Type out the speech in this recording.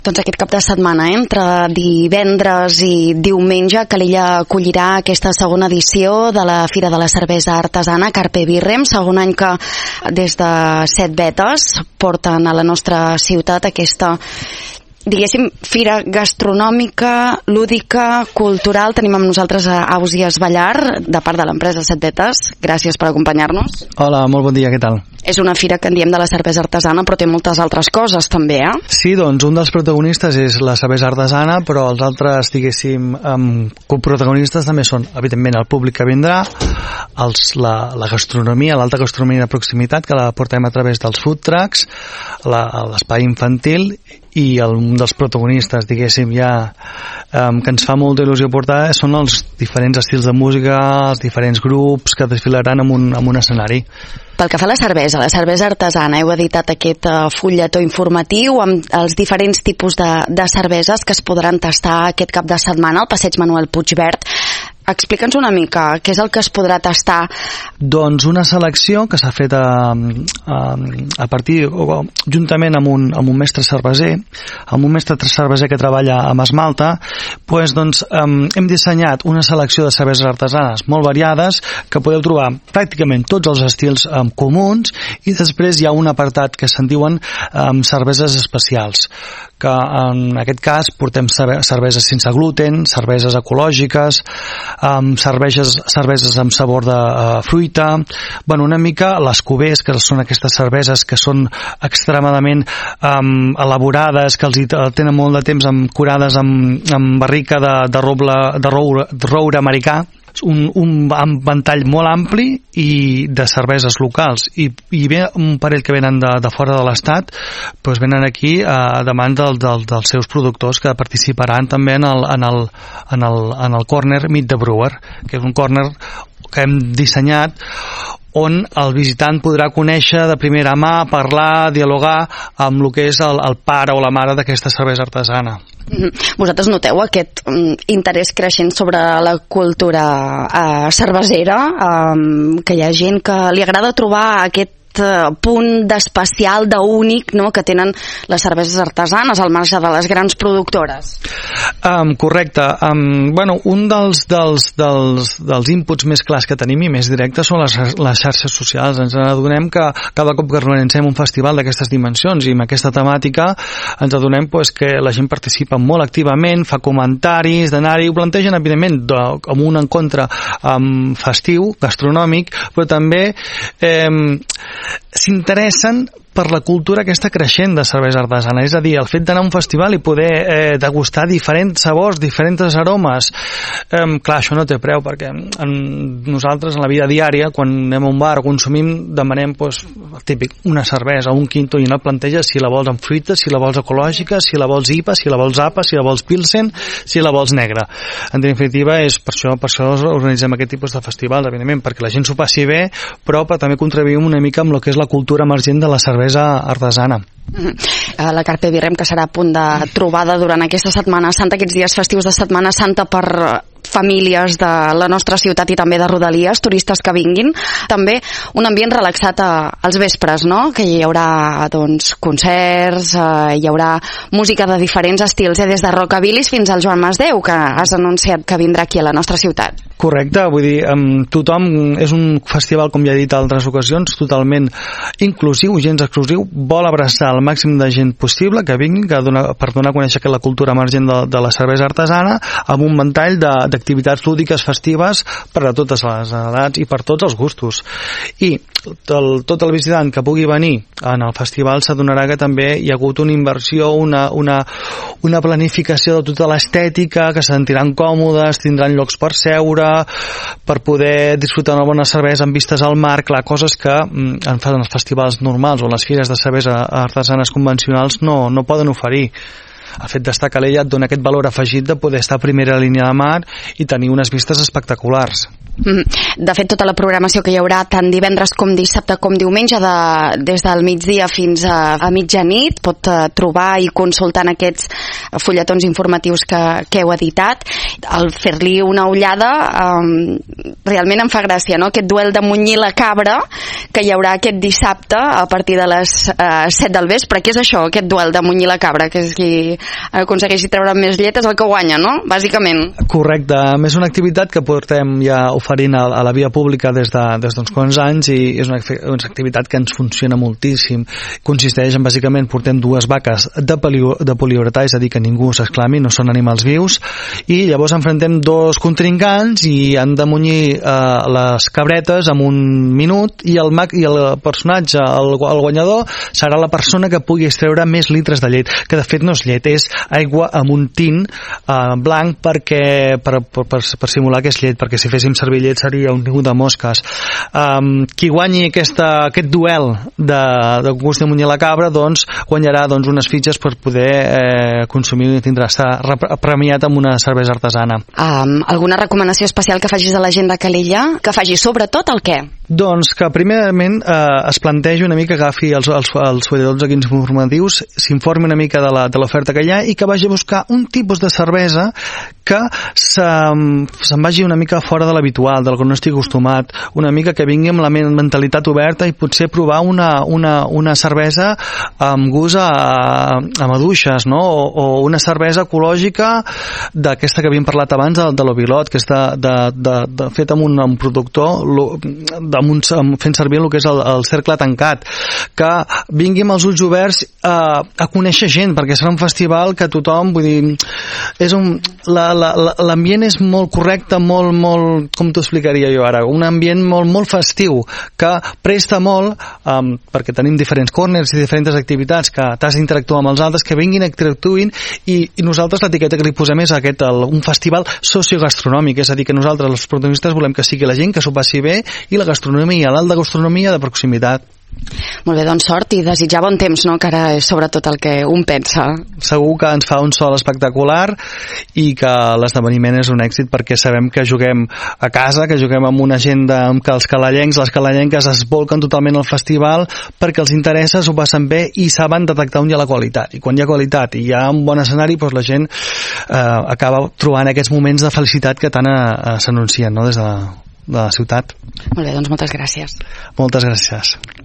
Doncs aquest cap de setmana, entre divendres i diumenge, Calella acollirà aquesta segona edició de la Fira de la Cervesa Artesana Carpe Birrem, segon any que des de Set Vetes porten a la nostra ciutat aquesta, diguéssim, fira gastronòmica, lúdica, cultural. Tenim amb nosaltres a Ausiàs Ballar, de part de l'empresa Set Vetes. Gràcies per acompanyar-nos. Hola, molt bon dia, què tal? És una fira que en diem de la cervesa artesana, però té moltes altres coses també, Sí, doncs un dels protagonistes és la cervesa artesana, però els altres, diguéssim, coprotagonistes també són, evidentment, el públic que vindrà, la gastronomia, l'alta gastronomia de proximitat, que la portem a través dels food trucks, l'espai infantil, i un dels protagonistes, diguéssim, ja que ens fa molta il·lusió portar són els diferents estils de música, els diferents grups que desfilaran en un escenari. Pel que fa a la cervesa artesana, heu editat aquest fulletó informatiu amb els diferents tipus de cerveses que es podran tastar aquest cap de setmana al Passeig Manuel Puigverd. Explica'ns una mica què és el que es podrà tastar. Doncs una selecció que s'ha fet a partir, juntament amb un mestre cerveser, que treballa amb esmalta, doncs hem dissenyat una selecció de cerveses artesanes molt variades que podeu trobar pràcticament tots els estils comuns, i després hi ha un apartat que se'n diuen cerveses especials, que en aquest cas portem cerveses sense gluten, cerveses ecològiques, cerveses amb sabor de fruita, una mica les cubers, que són aquestes cerveses que són extremadament elaborades, que els tenen molt de temps curades amb barrica de roure americà, un ventall molt ampli i de cerveses locals, i ve un parell que venen de fora de l'estat, venen aquí a demanda dels seus productors, que participaran també en el Corner Meet the Brewer, que és un corner que hem dissenyat on el visitant podrà conèixer de primera mà, parlar, dialogar amb el que és el pare o la mare d'aquesta cervesa artesana. Vosaltres noteu aquest interès creixent sobre la cultura cervesera, que hi ha gent que li agrada trobar aquest punt d'especial, d'únic, que tenen les cerveses artesanes al marge de les grans productores? Correcte. Un dels inputs més clars que tenim i més directes són les xarxes socials. Ens adonem que cada cop que organitzem un festival d'aquestes dimensions i amb aquesta temàtica ens adonem que la gent participa molt activament, fa comentaris d'anar-hi, ho plantegen evidentment com un encontre festiu, gastronòmic, però també s'interessen per la cultura que està creixent de cervesa artesana, és a dir, el fet d'anar a un festival i poder degustar diferents sabors, diferents aromes. Clar, això no té preu, perquè nosaltres en la vida diària, quan anem a un bar o consumim, demanem, el típic, una cervesa, un quinto, i no et planteja si la vols amb fruita, si la vols ecològica, si la vols IPA, si la vols APA, si la vols Pilsen, si la vols negra. En definitiva, és per això organitzem aquest tipus de festivals, evidentment, perquè la gent s'ho passi bé, però també contribuïm una mica amb el que és la cultura emergent de la cervesa artesana. La Carpe Birrem, que serà a punt de trobada durant aquesta Setmana Santa, aquests dies festius de Setmana Santa per famílies de la nostra ciutat i també de rodalies, turistes que vinguin. També un ambient relaxat als vespres, que hi haurà concerts, hi haurà música de diferents estils, des de rockabilis fins al Joan Masdeu, que has anunciat que vindrà aquí a la nostra ciutat. Correcte, vull dir, tothom, és un festival, com ja he dit a altres ocasions, totalment inclusiu, gens exclusiu, vol abraçar el màxim de gent possible que vinguin per donar a conèixer la cultura emergent de la cervesa artesana, amb un ventall d'activitats lúdiques festives per a totes les edats i per tots els gustos. I tot el visitant que pugui venir en el festival s'adonarà que també hi ha hagut una inversió, una planificació de tota l'estètica, que se sentiran còmodes, tindran llocs per seure, per poder disfrutar una bona cervesa amb vistes al mar, coses que en els festivals normals o les fires de cervesa artesanes convencionals no poden oferir. El fet d'estar a Calella et dona aquest valor afegit de poder estar a primera línia de mar i tenir unes vistes espectaculars. De fet, tota la programació que hi haurà tant divendres com dissabte com diumenge des del migdia fins a mitjanit pot trobar i consultar en aquests fulletons informatius que heu editat. Al fer-li una ullada realment em fa gràcia, no? Aquest duel de munyir la cabra que hi haurà aquest dissabte a partir de les 7 del vespre. Què és això, aquest duel de munyir la cabra? Que és qui aconsegueixi treure més llet és el que guanya, no? Bàsicament. Correcte. És una activitat que portem ja oferint a la via pública des d'uns quants anys i és una activitat que ens funciona moltíssim. Consisteix en, bàsicament, portem 2 vaques de poliuretà, és a dir, que ningú s'exclami, no són animals vius, i llavors enfrontem 2 contrincants i han de munyir les cabretes en 1 minut i el personatge, el guanyador, serà la persona que pugui extreure més litres de llet, que de fet no és llet, és aigua amb un tint blanc per simular que és llet, perquè si féssim servir llet seria un niu de mosques. Qui guanyi aquest duel de concurs de munyir la cabra, doncs guanyarà unes fitxes per poder consumir i estar premiat amb una cervesa artesana. Alguna recomanació especial que facis a la gent de Calella? Que faci sobretot el què? Doncs que primerament es plantegi una mica, agafi els fulletons aquí informatius, s'informi una mica de l'oferta que hi ha i que vagi a buscar un tipus de cervesa que se'n vagi una mica fora de l'habitual, del que no estigui acostumat, una mica que vingui amb la mentalitat oberta i potser provar una cervesa amb gust a maduixes, no? O una cervesa ecològica d'aquesta que havíem parlat abans, de l'Ovilot, que és fet amb un productor fent servir el que és el cercle tancat, que vingui amb els ulls oberts a conèixer gent, perquè serà un festival que tothom, vull dir, l'ambient és molt correcte, molt, com t'ho explicaria jo ara, un ambient molt festiu, que presta molt, perquè tenim diferents corners i diferents activitats que t'has d'interactuar amb els altres, que vinguin, interactuïn, i nosaltres l'etiqueta que li posem és un festival sociogastronòmic, és a dir, que nosaltres els protagonistes volem que sigui la gent que s'ho passi bé i la gastronomia, l'alta gastronomia de proximitat. Molt bé, doncs sort i desitjar bon temps, no? Que ara és sobretot el que un pensa. Segur que ens fa un sol espectacular i que l'esdeveniment és un èxit perquè sabem que juguem a casa, que juguem amb una gent que els calellencs, les calellenques es volquen totalment al festival perquè els interessa, s'ho passen bé i saben detectar on hi ha la qualitat. I quan hi ha qualitat i hi ha un bon escenari, doncs la gent acaba trobant aquests moments de felicitat que tant s'anuncien, no? Des de la ciutat. Molt bé, doncs moltes gràcies. Moltes gràcies.